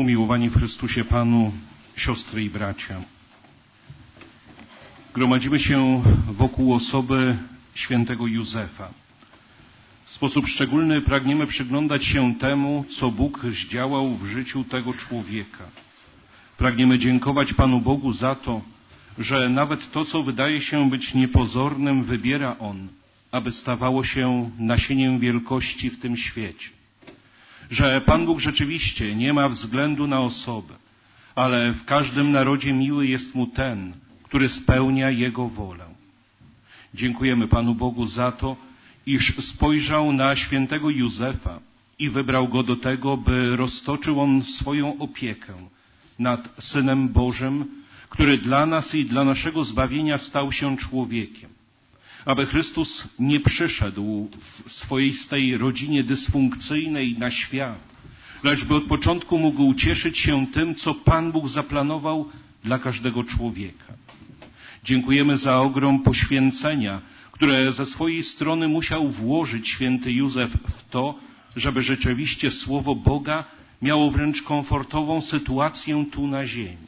Umiłowani w Chrystusie Panu, siostry i bracia. Gromadzimy się wokół osoby świętego Józefa. W sposób szczególny pragniemy przyglądać się temu, co Bóg zdziałał w życiu tego człowieka. Pragniemy dziękować Panu Bogu za to, że nawet to, co wydaje się być niepozornym, wybiera On, aby stawało się nasieniem wielkości w tym świecie. Że Pan Bóg rzeczywiście nie ma względu na osobę, ale w każdym narodzie miły jest Mu ten, który spełnia Jego wolę. Dziękujemy Panu Bogu za to, iż spojrzał na świętego Józefa i wybrał go do tego, by roztoczył on swoją opiekę nad Synem Bożym, który dla nas i dla naszego zbawienia stał się człowiekiem. Aby Chrystus nie przyszedł w swoistej rodzinie dysfunkcyjnej na świat, lecz by od początku mógł ucieszyć się tym, co Pan Bóg zaplanował dla każdego człowieka. Dziękujemy za ogrom poświęcenia, które ze swojej strony musiał włożyć święty Józef w to, żeby rzeczywiście Słowo Boga miało wręcz komfortową sytuację tu na ziemi.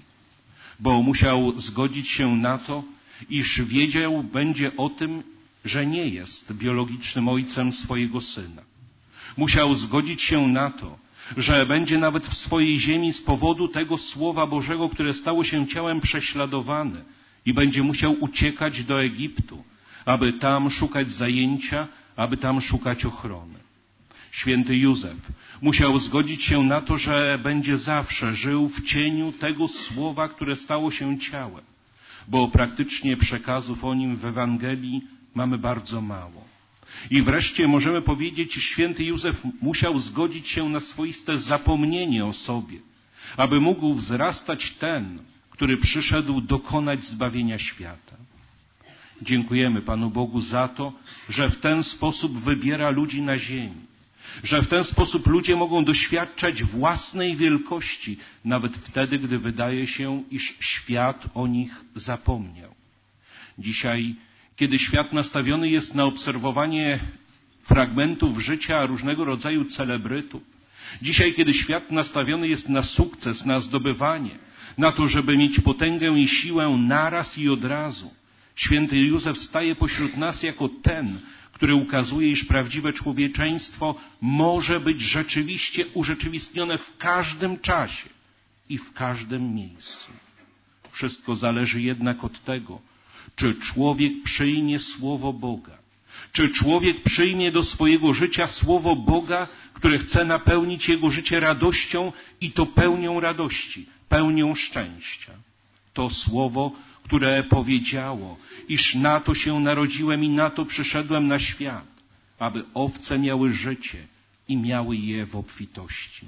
Bo musiał zgodzić się na to, iż wiedział będzie o tym, że nie jest biologicznym ojcem swojego syna. Musiał zgodzić się na to, że będzie nawet w swojej ziemi z powodu tego Słowa Bożego, które stało się ciałem, prześladowany i będzie musiał uciekać do Egiptu, aby tam szukać zajęcia, aby tam szukać ochrony. Święty Józef musiał zgodzić się na to, że będzie zawsze żył w cieniu tego Słowa, które stało się ciałem, bo praktycznie przekazów o nim w Ewangelii mamy bardzo mało. I wreszcie możemy powiedzieć, święty Józef musiał zgodzić się na swoiste zapomnienie o sobie, aby mógł wzrastać ten, który przyszedł dokonać zbawienia świata. Dziękujemy Panu Bogu za to, że w ten sposób wybiera ludzi na ziemi, że w ten sposób ludzie mogą doświadczać własnej wielkości, nawet wtedy, gdy wydaje się, iż świat o nich zapomniał. Dzisiaj, kiedy świat nastawiony jest na obserwowanie fragmentów życia różnego rodzaju celebrytów, dzisiaj, kiedy świat nastawiony jest na sukces, na zdobywanie, na to, żeby mieć potęgę i siłę naraz i od razu, święty Józef staje pośród nas jako ten, który ukazuje, iż prawdziwe człowieczeństwo może być rzeczywiście urzeczywistnione w każdym czasie i w każdym miejscu. Wszystko zależy jednak od tego, czy człowiek przyjmie Słowo Boga, czy człowiek przyjmie do swojego życia Słowo Boga, które chce napełnić jego życie radością i to pełnią radości, pełnią szczęścia. To Słowo, które powiedziało, iż na to się narodziłem i na to przyszedłem na świat, aby owce miały życie i miały je w obfitości.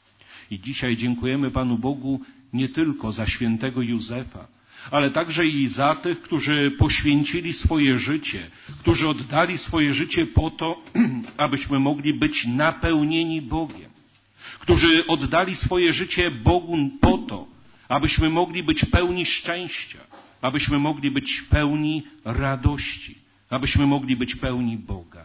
I dzisiaj dziękujemy Panu Bogu nie tylko za świętego Józefa, ale także i za tych, którzy poświęcili swoje życie, którzy oddali swoje życie po to, abyśmy mogli być napełnieni Bogiem, którzy oddali swoje życie Bogu po to, abyśmy mogli być pełni szczęścia, abyśmy mogli być pełni radości, abyśmy mogli być pełni Boga.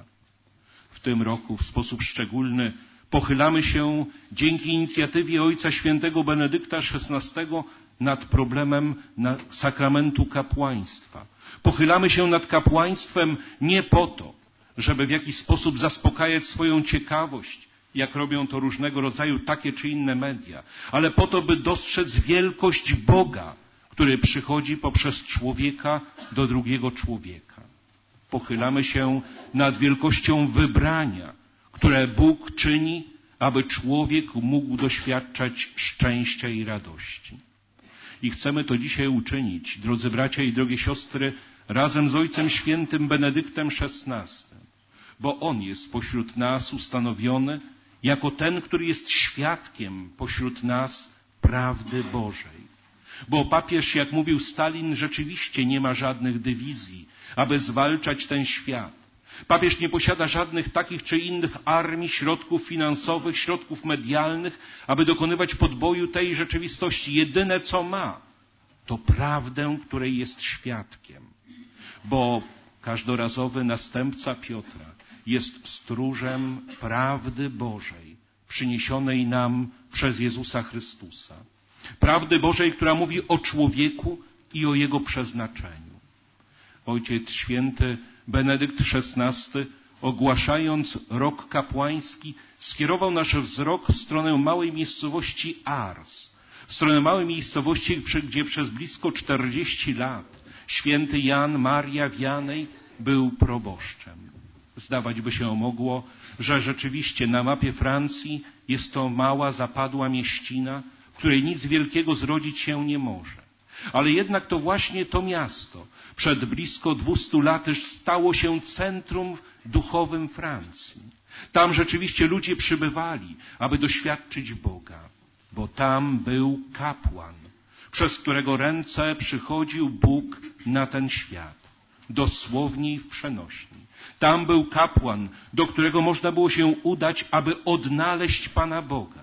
W tym roku w sposób szczególny pochylamy się dzięki inicjatywie Ojca Świętego Benedykta XVI nad problemem sakramentu kapłaństwa. Pochylamy się nad kapłaństwem nie po to, żeby w jakiś sposób zaspokajać swoją ciekawość, jak robią to różnego rodzaju takie czy inne media, ale po to, by dostrzec wielkość Boga, który przychodzi poprzez człowieka do drugiego człowieka. Pochylamy się nad wielkością wybrania, które Bóg czyni, aby człowiek mógł doświadczać szczęścia i radości. I chcemy to dzisiaj uczynić, drodzy bracia i drogie siostry, razem z Ojcem Świętym Benedyktem XVI, bo On jest pośród nas ustanowiony jako ten, który jest świadkiem pośród nas prawdy Bożej. Bo papież, jak mówił Stalin, rzeczywiście nie ma żadnych dywizji, aby zwalczać ten świat. Papież nie posiada żadnych takich czy innych armii, środków finansowych, środków medialnych, aby dokonywać podboju tej rzeczywistości. Jedyne, co ma, to prawdę, której jest świadkiem. Bo każdorazowy następca Piotra jest stróżem prawdy Bożej, przyniesionej nam przez Jezusa Chrystusa. Prawdy Bożej, która mówi o człowieku i o jego przeznaczeniu. Ojciec Święty Benedykt XVI, ogłaszając rok kapłański, skierował nasz wzrok w stronę małej miejscowości Ars, w stronę małej miejscowości, gdzie przez blisko 40 lat święty Jan Maria Wianej był proboszczem. Zdawać by się mogło, że rzeczywiście na mapie Francji jest to mała, zapadła mieścina, w której nic wielkiego zrodzić się nie może. Ale jednak to właśnie to miasto przed blisko 200 laty stało się centrum duchowym Francji. Tam rzeczywiście ludzie przybywali, aby doświadczyć Boga, bo tam był kapłan, przez którego ręce przychodził Bóg na ten świat, dosłownie i w przenośni. Tam był kapłan, do którego można było się udać, aby odnaleźć Pana Boga.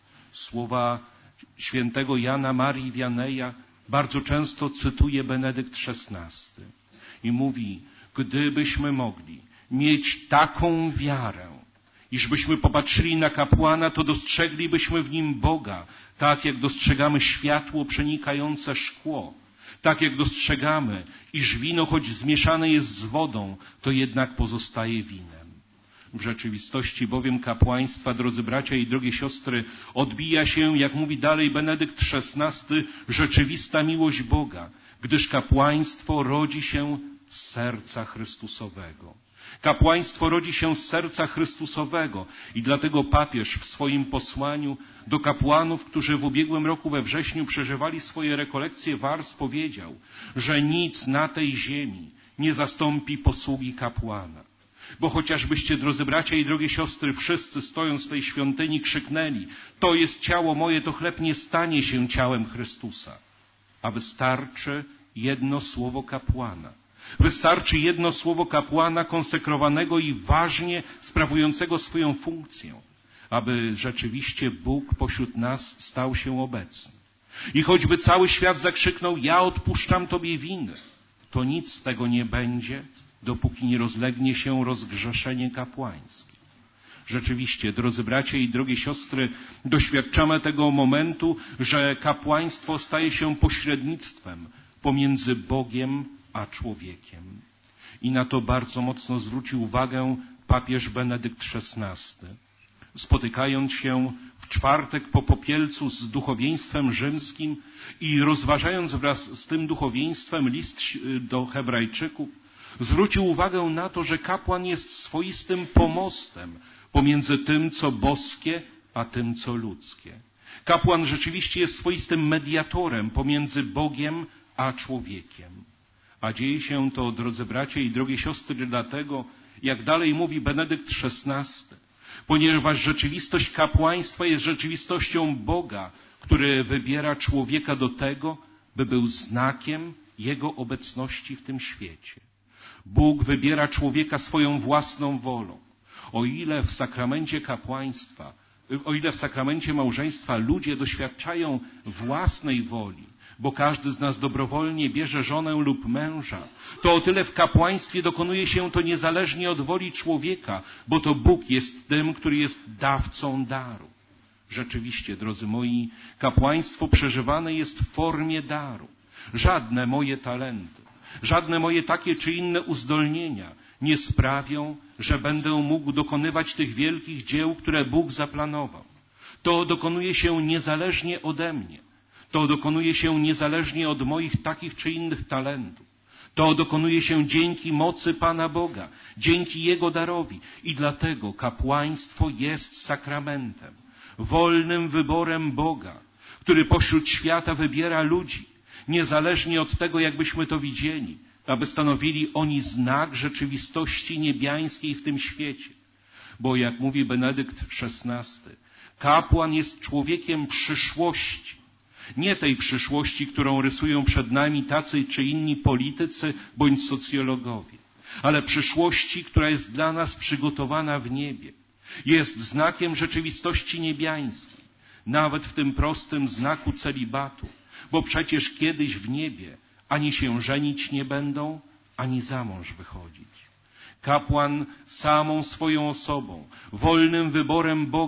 Słowa świętego Jana Marii Wianeja bardzo często cytuje Benedykt XVI i mówi, gdybyśmy mogli mieć taką wiarę, iżbyśmy popatrzyli na kapłana, to dostrzeglibyśmy w nim Boga, tak jak dostrzegamy światło przenikające szkło, tak jak dostrzegamy, iż wino, choć zmieszane jest z wodą, to jednak pozostaje winem. W rzeczywistości bowiem kapłaństwa, drodzy bracia i drogie siostry, odbija się, jak mówi dalej Benedykt XVI, rzeczywista miłość Boga, gdyż kapłaństwo rodzi się z serca Chrystusowego. Kapłaństwo rodzi się z serca Chrystusowego i dlatego papież w swoim posłaniu do kapłanów, którzy w ubiegłym roku we wrześniu przeżywali swoje rekolekcje w Ars, powiedział, że nic na tej ziemi nie zastąpi posługi kapłana. Bo chociażbyście, drodzy bracia i drogie siostry, wszyscy stojąc w tej świątyni krzyknęli, to jest ciało moje, to chleb nie stanie się ciałem Chrystusa. A wystarczy jedno słowo kapłana. Wystarczy jedno słowo kapłana konsekrowanego i ważnie sprawującego swoją funkcję, aby rzeczywiście Bóg pośród nas stał się obecny. I choćby cały świat zakrzyknął, ja odpuszczam Tobie winy, to nic z tego nie będzie, dopóki nie rozlegnie się rozgrzeszenie kapłańskie. Rzeczywiście, drodzy bracia i drogie siostry, doświadczamy tego momentu, że kapłaństwo staje się pośrednictwem pomiędzy Bogiem a człowiekiem. I na to bardzo mocno zwrócił uwagę papież Benedykt XVI. Spotykając się w czwartek po Popielcu z duchowieństwem rzymskim i rozważając wraz z tym duchowieństwem list do Hebrajczyków, zwrócił uwagę na to, że kapłan jest swoistym pomostem pomiędzy tym, co boskie, a tym, co ludzkie. Kapłan rzeczywiście jest swoistym mediatorem pomiędzy Bogiem a człowiekiem. A dzieje się to, drodzy bracia i drogie siostry, dlatego, jak dalej mówi Benedykt XVI, ponieważ rzeczywistość kapłaństwa jest rzeczywistością Boga, który wybiera człowieka do tego, by był znakiem Jego obecności w tym świecie. Bóg wybiera człowieka swoją własną wolą. O ile w sakramencie kapłaństwa, o ile w sakramencie małżeństwa ludzie doświadczają własnej woli, bo każdy z nas dobrowolnie bierze żonę lub męża, to o tyle w kapłaństwie dokonuje się to niezależnie od woli człowieka, bo to Bóg jest tym, który jest dawcą daru. Rzeczywiście, drodzy moi, kapłaństwo przeżywane jest w formie daru. Żadne moje talenty, żadne moje takie czy inne uzdolnienia nie sprawią, że będę mógł dokonywać tych wielkich dzieł, które Bóg zaplanował. To dokonuje się niezależnie ode mnie. To dokonuje się niezależnie od moich takich czy innych talentów. To dokonuje się dzięki mocy Pana Boga, dzięki Jego darowi. I dlatego kapłaństwo jest sakramentem, wolnym wyborem Boga, który pośród świata wybiera ludzi, niezależnie od tego, jakbyśmy to widzieli, aby stanowili oni znak rzeczywistości niebiańskiej w tym świecie. Bo jak mówi Benedykt XVI, kapłan jest człowiekiem przyszłości. Nie tej przyszłości, którą rysują przed nami tacy czy inni politycy bądź socjologowie, ale przyszłości, która jest dla nas przygotowana w niebie. Jest znakiem rzeczywistości niebiańskiej, nawet w tym prostym znaku celibatu, bo przecież kiedyś w niebie ani się żenić nie będą, ani za mąż wychodzić. Kapłan samą swoją osobą, wolnym wyborem Boga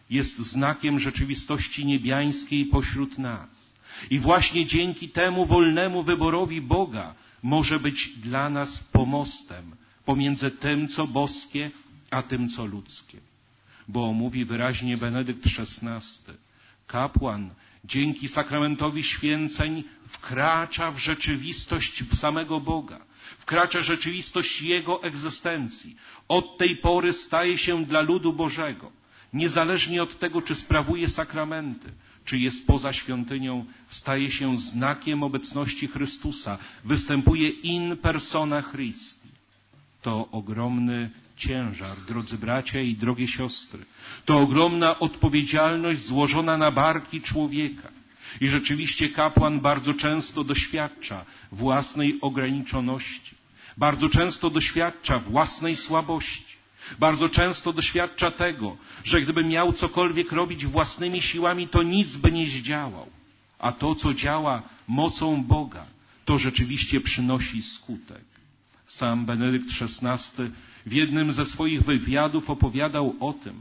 jest znakiem rzeczywistości niebiańskiej pośród nas. I właśnie dzięki temu wolnemu wyborowi Boga może być dla nas pomostem pomiędzy tym, co boskie, a tym, co ludzkie. Bo mówi wyraźnie Benedykt XVI, kapłan dzięki sakramentowi święceń wkracza w rzeczywistość samego Boga, wkracza w rzeczywistość Jego egzystencji. Od tej pory staje się dla ludu Bożego, niezależnie od tego, czy sprawuje sakramenty, czy jest poza świątynią, staje się znakiem obecności Chrystusa, występuje in persona Christi. To ogromny ciężar, drodzy bracia i drogie siostry. To ogromna odpowiedzialność złożona na barki człowieka. I rzeczywiście kapłan bardzo często doświadcza własnej ograniczoności. Bardzo często doświadcza własnej słabości. Bardzo często doświadcza tego, że gdyby miał cokolwiek robić własnymi siłami, to nic by nie zdziałał. A to, co działa mocą Boga, to rzeczywiście przynosi skutek. Sam Benedykt XVI w jednym ze swoich wywiadów opowiadał o tym,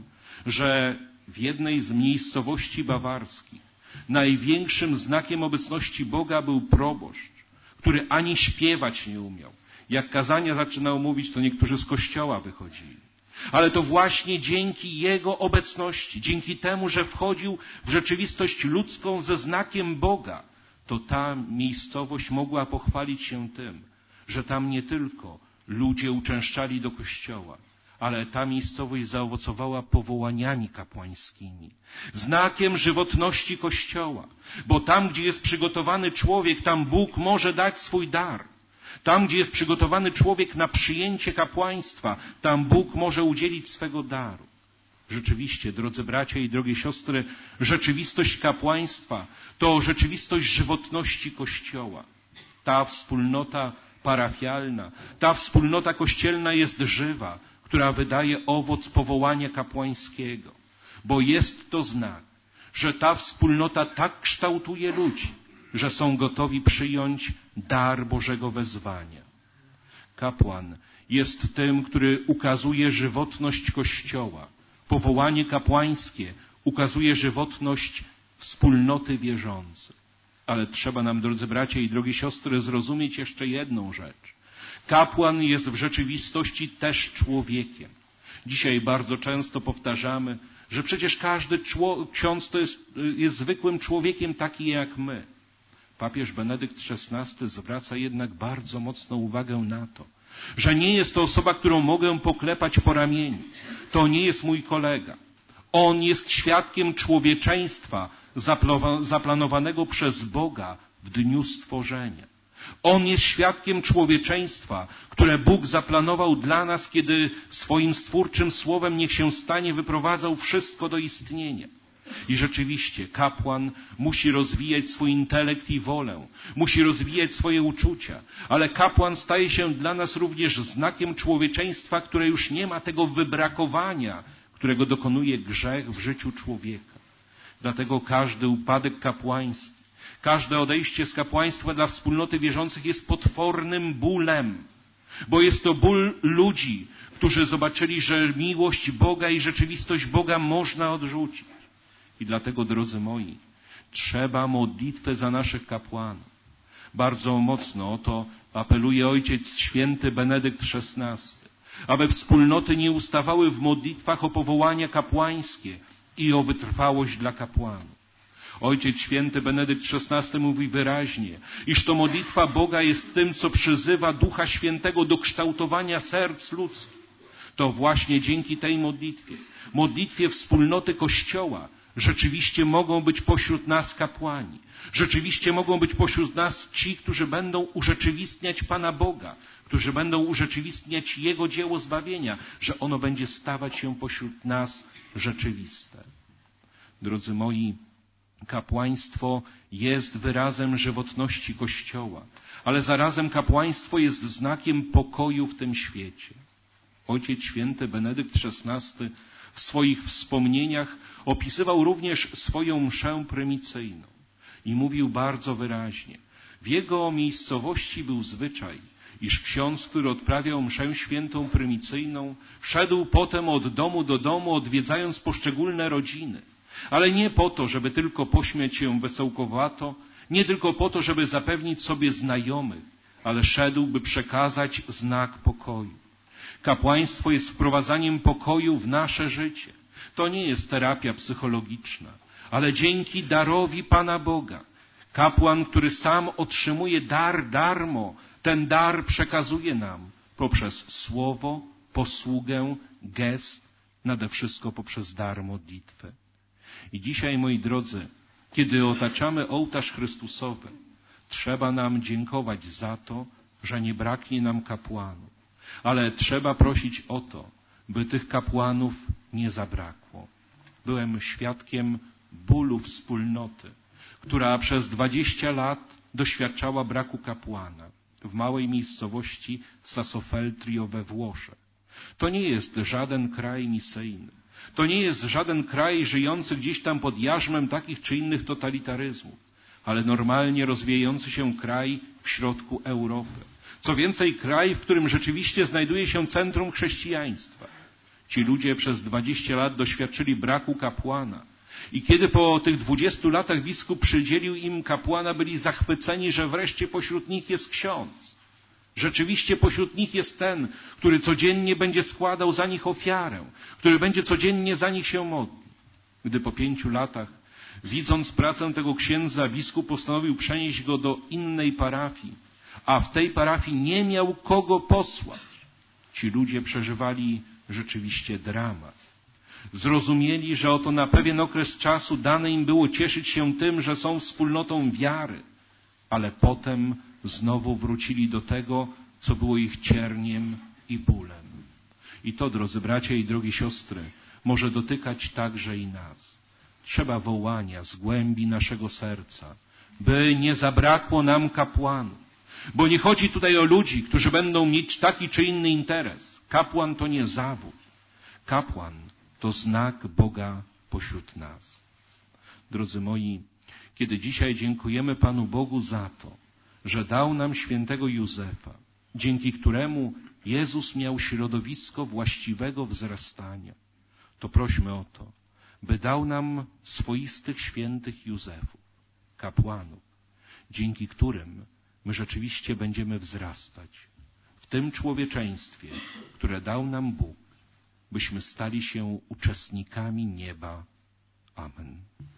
że w jednej z miejscowości bawarskich największym znakiem obecności Boga był proboszcz, który ani śpiewać nie umiał. Jak kazania zaczynał mówić, to niektórzy z kościoła wychodzili. Ale to właśnie dzięki Jego obecności, dzięki temu, że wchodził w rzeczywistość ludzką ze znakiem Boga, to ta miejscowość mogła pochwalić się tym, że tam nie tylko ludzie uczęszczali do kościoła, ale ta miejscowość zaowocowała powołaniami kapłańskimi, znakiem żywotności Kościoła, bo tam, gdzie jest przygotowany człowiek, tam Bóg może dać swój dar. Tam, gdzie jest przygotowany człowiek na przyjęcie kapłaństwa, tam Bóg może udzielić swego daru. Rzeczywiście, drodzy bracia i drogie siostry, rzeczywistość kapłaństwa to rzeczywistość żywotności Kościoła. Ta wspólnota parafialna, ta wspólnota kościelna jest żywa, która wydaje owoc powołania kapłańskiego, bo jest to znak, że ta wspólnota tak kształtuje ludzi, że są gotowi przyjąć dar Bożego wezwania. Kapłan jest tym, który ukazuje żywotność Kościoła. Powołanie kapłańskie ukazuje żywotność wspólnoty wierzącej. Ale trzeba nam, drodzy bracia i drogie siostry, zrozumieć jeszcze jedną rzecz. Kapłan jest w rzeczywistości też człowiekiem. Dzisiaj bardzo często powtarzamy, że przecież każdy ksiądz to jest zwykłym człowiekiem taki jak my. Papież Benedykt XVI zwraca jednak bardzo mocną uwagę na to, że nie jest to osoba, którą mogę poklepać po ramieniu. To nie jest mój kolega. On jest świadkiem człowieczeństwa zaplanowanego przez Boga w dniu stworzenia. On jest świadkiem człowieczeństwa, które Bóg zaplanował dla nas, kiedy swoim stwórczym słowem niech się stanie, wyprowadzał wszystko do istnienia. I rzeczywiście kapłan musi rozwijać swój intelekt i wolę, musi rozwijać swoje uczucia, ale kapłan staje się dla nas również znakiem człowieczeństwa, które już nie ma tego wybrakowania, którego dokonuje grzech w życiu człowieka. Dlatego każdy upadek kapłański, każde odejście z kapłaństwa dla wspólnoty wierzących jest potwornym bólem, bo jest to ból ludzi, którzy zobaczyli, że miłość Boga i rzeczywistość Boga można odrzucić. I dlatego, drodzy moi, trzeba modlitwę za naszych kapłanów. Bardzo mocno o to apeluje Ojciec Święty Benedykt XVI, aby wspólnoty nie ustawały w modlitwach o powołania kapłańskie i o wytrwałość dla kapłanów. Ojciec Święty Benedykt XVI mówi wyraźnie, iż to modlitwa Boga jest tym, co przyzywa Ducha Świętego do kształtowania serc ludzkich. To właśnie dzięki tej modlitwie wspólnoty Kościoła, rzeczywiście mogą być pośród nas kapłani. Rzeczywiście mogą być pośród nas ci, którzy będą urzeczywistniać Pana Boga, którzy będą urzeczywistniać Jego dzieło zbawienia, że ono będzie stawać się pośród nas rzeczywiste. Drodzy moi, kapłaństwo jest wyrazem żywotności Kościoła, ale zarazem kapłaństwo jest znakiem pokoju w tym świecie. Ojciec Święty Benedykt XVI w swoich wspomnieniach opisywał również swoją mszę prymicyjną i mówił bardzo wyraźnie. W jego miejscowości był zwyczaj, iż ksiądz, który odprawiał mszę świętą prymicyjną, szedł potem od domu do domu, odwiedzając poszczególne rodziny, ale nie po to, żeby tylko pośmiać się wesołkowato, nie tylko po to, żeby zapewnić sobie znajomych, ale szedł, by przekazać znak pokoju. Kapłaństwo jest wprowadzaniem pokoju w nasze życie. To nie jest terapia psychologiczna, ale dzięki darowi Pana Boga. Kapłan, który sam otrzymuje dar darmo, ten dar przekazuje nam poprzez słowo, posługę, gest, nade wszystko poprzez dar modlitwy. I dzisiaj, moi drodzy, kiedy otaczamy ołtarz Chrystusowy, trzeba nam dziękować za to, że nie braknie nam kapłanów, ale trzeba prosić o to, by tych kapłanów nie zabrakło. Byłem świadkiem bólu wspólnoty, która przez 20 lat doświadczała braku kapłana w małej miejscowości Sassofeltrio we Włoszech. To nie jest żaden kraj misyjny. To nie jest żaden kraj żyjący gdzieś tam pod jarzmem takich czy innych totalitaryzmów, ale normalnie rozwijający się kraj w środku Europy. Co więcej, kraj, w którym rzeczywiście znajduje się centrum chrześcijaństwa. Ci ludzie przez 20 lat doświadczyli braku kapłana. I kiedy po tych 20 latach biskup przydzielił im kapłana, byli zachwyceni, że wreszcie pośród nich jest ksiądz. Rzeczywiście pośród nich jest ten, który codziennie będzie składał za nich ofiarę, który będzie codziennie za nich się modlił. Gdy po 5 latach, widząc pracę tego księdza, biskup postanowił przenieść go do innej parafii, a w tej parafii nie miał kogo posłać. Ci ludzie przeżywali rzeczywiście dramat. Zrozumieli, że oto na pewien okres czasu dane im było cieszyć się tym, że są wspólnotą wiary, ale potem znowu wrócili do tego, co było ich cierniem i bólem. I to, drodzy bracia i drogie siostry, może dotykać także i nas. Trzeba wołania z głębi naszego serca, by nie zabrakło nam kapłanów. Bo nie chodzi tutaj o ludzi, którzy będą mieć taki czy inny interes. Kapłan to nie zawód. Kapłan to znak Boga pośród nas. Drodzy moi, kiedy dzisiaj dziękujemy Panu Bogu za to, że dał nam świętego Józefa, dzięki któremu Jezus miał środowisko właściwego wzrastania, to prośmy o to, by dał nam swoistych świętych Józefów, kapłanów, dzięki którym my rzeczywiście będziemy wzrastać w tym człowieczeństwie, które dał nam Bóg, byśmy stali się uczestnikami nieba. Amen.